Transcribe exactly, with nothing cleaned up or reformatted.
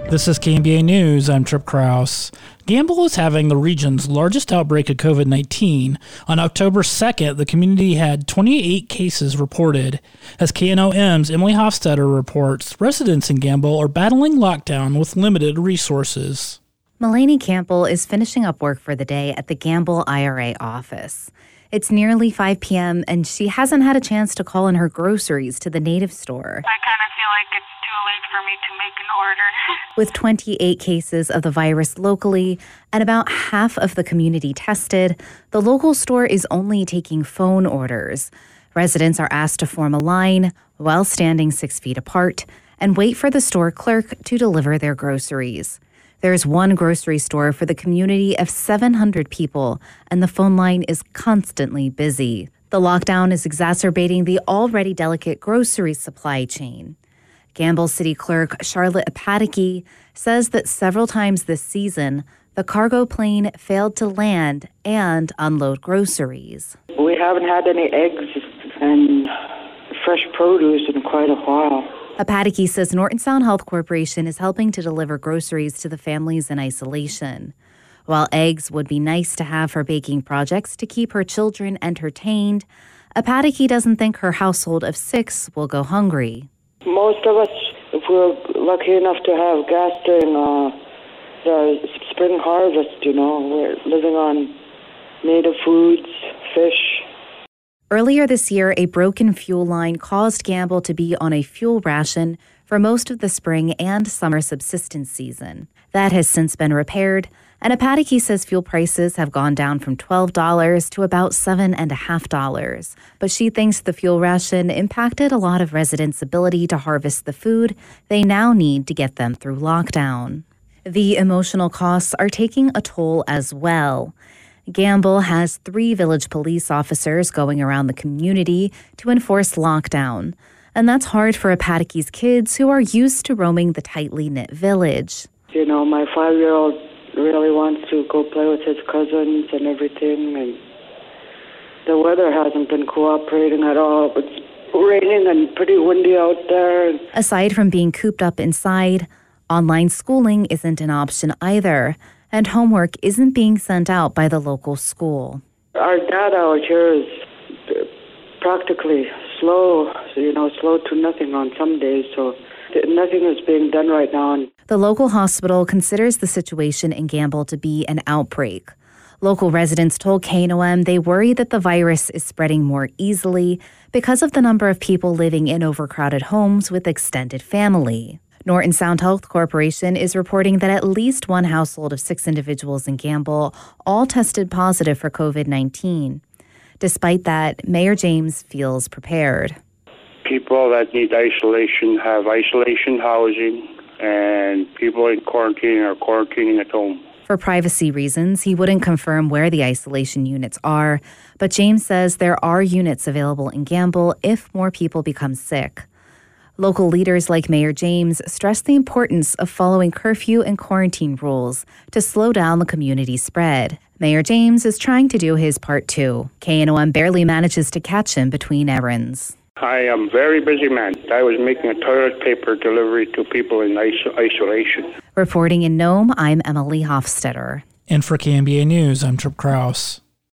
This is K M B A News. I'm Trip Krause. Gamble is having the region's largest outbreak of covid nineteen. On October second, the community had twenty-eight cases reported. As K N O M's Emily Hofstetter reports, residents in Gamble are battling lockdown with limited resources. Mulaney Campbell is finishing up work for the day at the Gamble I R A office. It's nearly five p.m. and she hasn't had a chance to call in her groceries to the Native store. I kind of feel like it's too late for me to make an order. With twenty-eight cases of the virus locally and about half of the community tested, the local store is only taking phone orders. Residents are asked to form a line while standing six feet apart and wait for the store clerk to deliver their groceries. There's one grocery store for the community of seven hundred people, and the phone line is constantly busy. The lockdown is exacerbating the already delicate grocery supply chain. Gamble City Clerk Charlotte Apatiki says that several times this season, the cargo plane failed to land and unload groceries. We haven't had any eggs and fresh produce in quite a while. Apatiki says Norton Sound Health Corporation is helping to deliver groceries to the families in isolation. While eggs would be nice to have for baking projects to keep her children entertained, Apatiki doesn't think her household of six will go hungry. Most of us, if we're lucky enough to have gas during uh, the spring harvest, you know, we're living on native foods, fish. Earlier this year, a broken fuel line caused Gamble to be on a fuel ration for most of the spring and summer subsistence season. That has since been repaired, and Apatiki says fuel prices have gone down from twelve dollars to about seven dollars fifty cents. But she thinks the fuel ration impacted a lot of residents' ability to harvest the food they now need to get them through lockdown. The emotional costs are taking a toll as well. Gamble has three village police officers going around the community to enforce lockdown. And that's hard for Apatiki's kids who are used to roaming the tightly knit village. You know, my five-year-old really wants to go play with his cousins and everything. And the weather hasn't been cooperating at all. It's raining and pretty windy out there. Aside from being cooped up inside, online schooling isn't an option either. And homework isn't being sent out by the local school. Our data out here is practically slow, so, you know, slow to nothing on some days, so nothing is being done right now. The local hospital considers the situation in Gamble to be an outbreak. Local residents told K N O M they worry that the virus is spreading more easily because of the number of people living in overcrowded homes with extended family. Norton Sound Health Corporation is reporting that at least one household of six individuals in Gamble all tested positive for covid nineteen. Despite that, Mayor James feels prepared. People that need isolation have isolation housing, and people in quarantine are quarantining at home. For privacy reasons, he wouldn't confirm where the isolation units are, but James says there are units available in Gamble if more people become sick. Local leaders like Mayor James stress the importance of following curfew and quarantine rules to slow down the community spread. Mayor James is trying to do his part too. K N O M barely manages to catch him between errands. I am a very busy man. I was making a toilet paper delivery to people in iso- isolation. Reporting in Nome, I'm Emily Hofstetter. And for K M B A News, I'm Trip Krause.